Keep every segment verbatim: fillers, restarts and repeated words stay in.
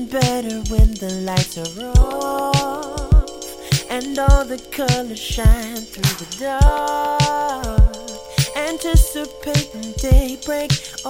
Feeling better when the lights are off and all the colors shine through the dark. Anticipating daybreak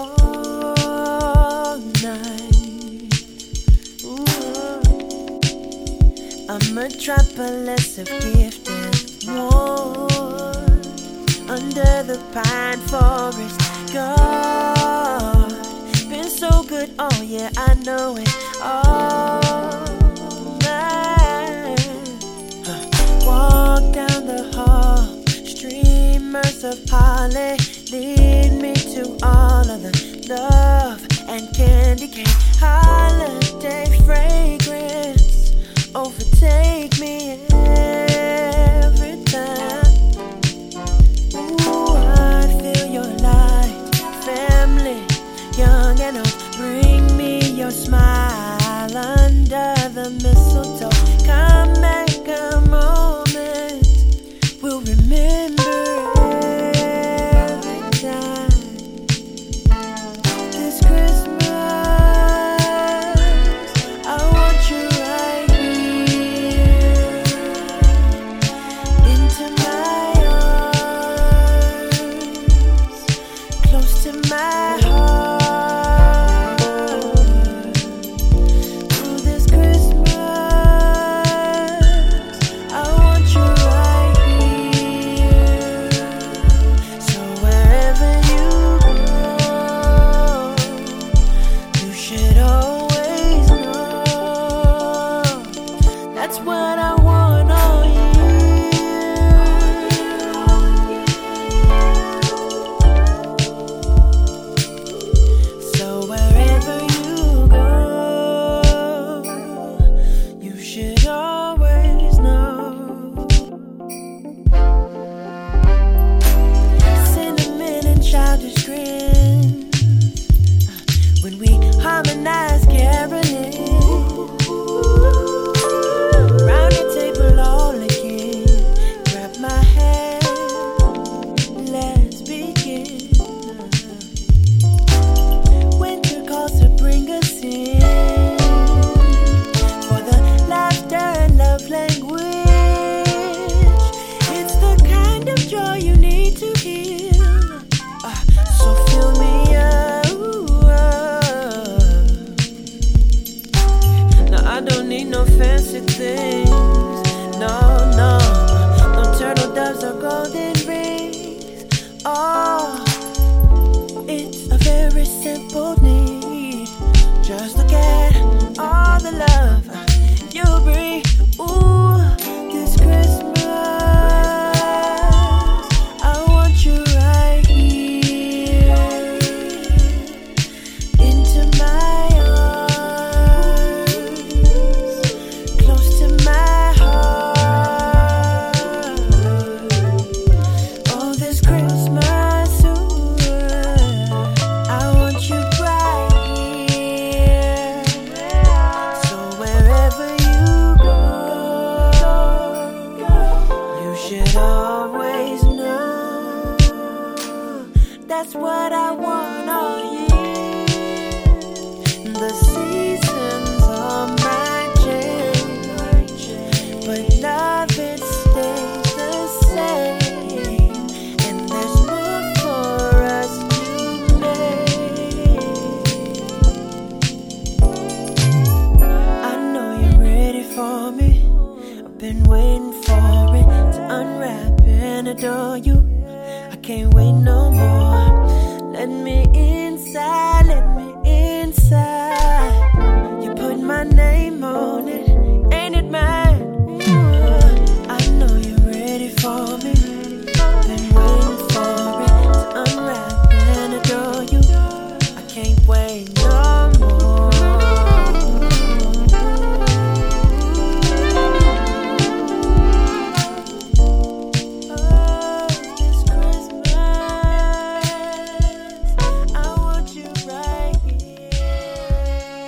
all night. Ooh. A metropolis of gift and warm under the pine forest. God, been so good, oh yeah, I know it all night. Huh. Walk down the hall, streamers of holly lead me to all of the love and candy cane. Holiday fragrance overtake me every time. Ooh, I feel your light, family, young and old. Bring me your smile under the mistletoe. Come make a moment we'll remember every time. This Christmas, I want you right here into my arms, close to my heart. Through this Christmas, I want you right here. So wherever you go, you should always know that's what I want all year. So wherever you go, you should always know. Cinnamon and childish grins when we harmonize caroling round the table all again. Grab my hand, let's begin. Winter calls to bring us in for the laughter and love language. It's the kind of joy you need to heal. Ah, so fill me up. No, I don't need no fancy things. No, no, no turtle doves or golden rings. Oh, it's a very simple need. Just look at all the love you bring. Ooh, this Christmas, I want you right here into my arms, close to my heart. Oh, this Christmas, ooh, I want you right here. So wherever you go, you should always know that's what I want all year. The seasons are my change, but love it stays the same. And there's more for us to make. I know you're ready for me. I've been waiting for it to unwrap and adore you. I can't wait no more. Let me inside, let me inside. You put my name on it, ain't it mine? Ooh, I know you're ready for me. Been waiting for it to unwrap and adore you. I can't wait no more. Oh, this Christmas, I want you right here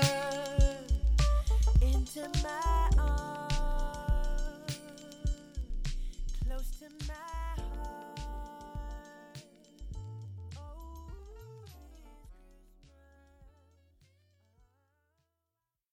into my arms, close to my